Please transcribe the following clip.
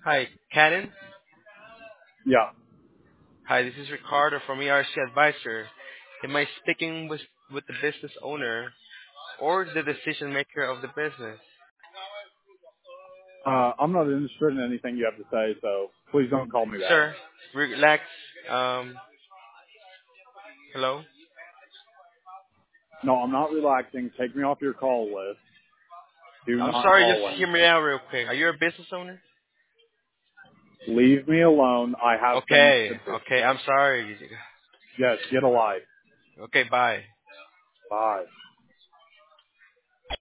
Hi, Cannon. Yeah. Hi, this is Ricardo from ERC Advisor. Am I speaking with the business owner or the decision maker of the business? I'm not interested in anything you have to say, so please don't call me back. Sir, relax. Um, Hello? No, I'm not relaxing. Take me off your call list. Do I'm not sorry, call just hear anymore. me out real quick. Are you a business owner? Leave me alone. I have things to Okay, do. okay, I'm sorry. Yes, get a life. Okay, bye. Bye.